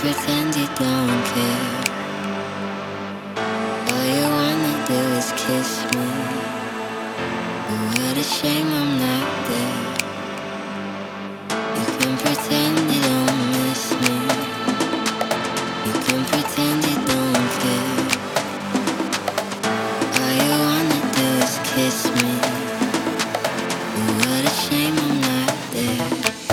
pretend you don't care. All you wanna do is kiss me. But what a shame I'm not there. You can pretend you don't miss me. You can pretend you don't care. All you wanna do is kiss me. But what a shame I'm not there.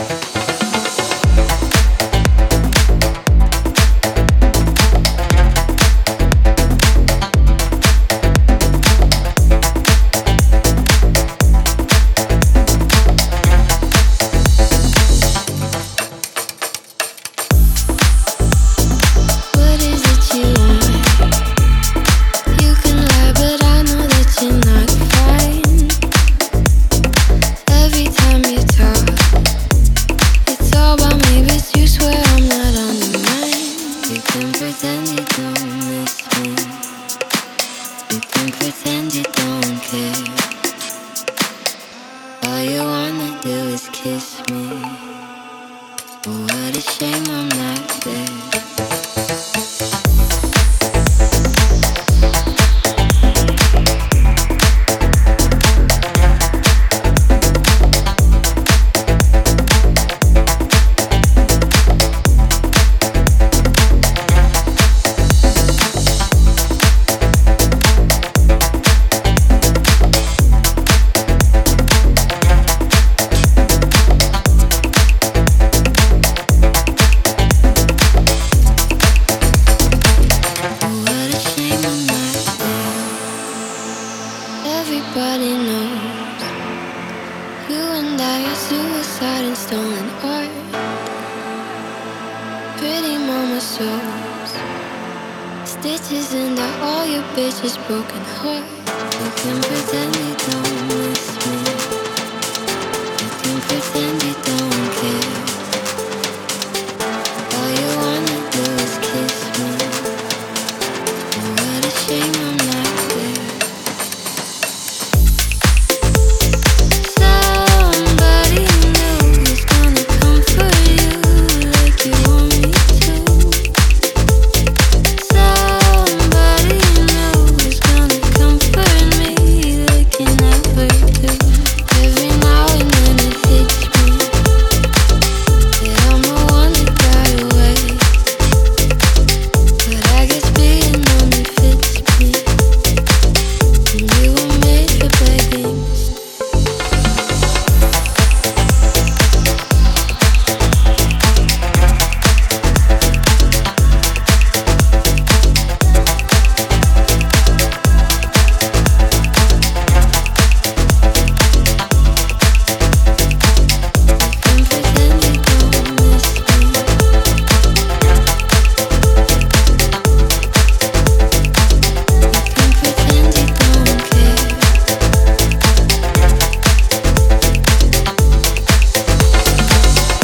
Pretend you don't miss me. You can pretend you don't care. All you wanna do is kiss me. But what a shame I'm not there. Everybody knows you and I are suicide and stolen art. Pretty mama shows stitches into all your bitches' broken heart. You can pretend you don't miss me. You can pretend you don't care.